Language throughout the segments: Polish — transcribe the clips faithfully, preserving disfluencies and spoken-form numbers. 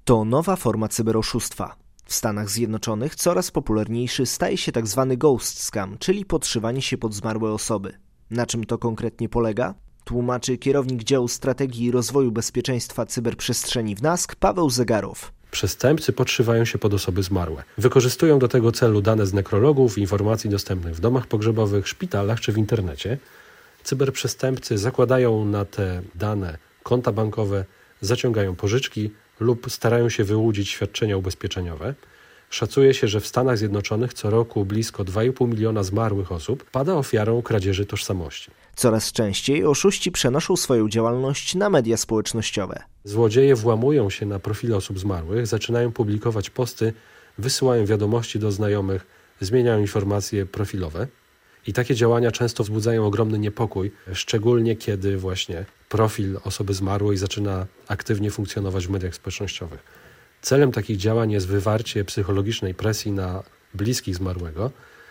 To nowa forma cyberoszustwa. W Stanach Zjednoczonych coraz popularniejszy staje się tzw. ghost scam, czyli podszywanie się pod zmarłe osoby. Na czym to konkretnie polega? Tłumaczy kierownik działu strategii i rozwoju bezpieczeństwa cyberprzestrzeni w N A S K Paweł Zegarow. Przestępcy podszywają się pod osoby zmarłe. Wykorzystują do tego celu dane z nekrologów, informacji dostępnych w domach pogrzebowych, szpitalach czy w internecie. Cyberprzestępcy zakładają na te dane konta bankowe, zaciągają pożyczki lub starają się wyłudzić świadczenia ubezpieczeniowe. Szacuje się, że w Stanach Zjednoczonych co roku blisko dwa i pół miliona zmarłych osób pada ofiarą kradzieży tożsamości. Coraz częściej oszuści przenoszą swoją działalność na media społecznościowe. Złodzieje włamują się na profile osób zmarłych, zaczynają publikować posty, wysyłają wiadomości do znajomych, zmieniają informacje profilowe. I takie działania często wzbudzają ogromny niepokój, szczególnie kiedy właśnie profil osoby zmarłej zaczyna aktywnie funkcjonować w mediach społecznościowych. Celem takich działań jest wywarcie psychologicznej presji na bliskich zmarłego.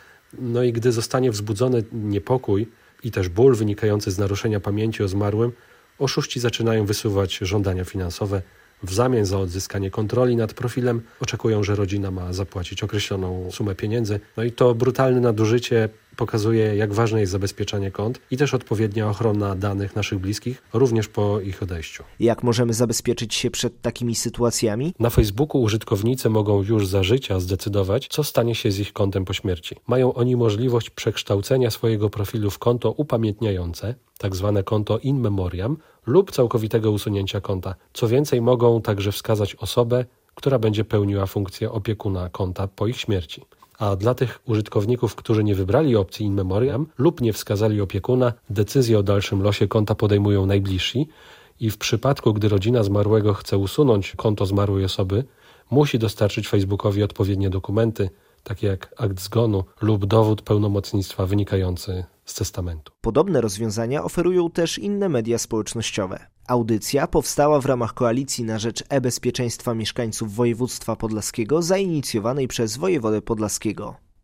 No i gdy zostanie wzbudzony niepokój i też ból wynikający z naruszenia pamięci o zmarłym, oszuści zaczynają wysuwać żądania finansowe. W zamian za odzyskanie kontroli nad profilem oczekują, że rodzina ma zapłacić określoną sumę pieniędzy. No i to brutalne nadużycie pokazuje, jak ważne jest zabezpieczanie kont i też odpowiednia ochrona danych naszych bliskich, również po ich odejściu. Jak możemy zabezpieczyć się przed takimi sytuacjami? Na Facebooku użytkownicy mogą już za życia zdecydować, co stanie się z ich kontem po śmierci. Mają oni możliwość przekształcenia swojego profilu w konto upamiętniające, tak zwane konto in memoriam, lub całkowitego usunięcia konta. Co więcej, mogą także wskazać osobę, która będzie pełniła funkcję opiekuna konta po ich śmierci. A dla tych użytkowników, którzy nie wybrali opcji in memoriam lub nie wskazali opiekuna, decyzję o dalszym losie konta podejmują najbliżsi i w przypadku, gdy rodzina zmarłego chce usunąć konto zmarłej osoby, musi dostarczyć Facebookowi odpowiednie dokumenty, takie jak akt zgonu lub dowód pełnomocnictwa wynikający z testamentu. Podobne rozwiązania oferują też inne media społecznościowe. Audycja powstała w ramach koalicji na rzecz e-bezpieczeństwa mieszkańców województwa podlaskiego zainicjowanej przez wojewodę podlaskiego.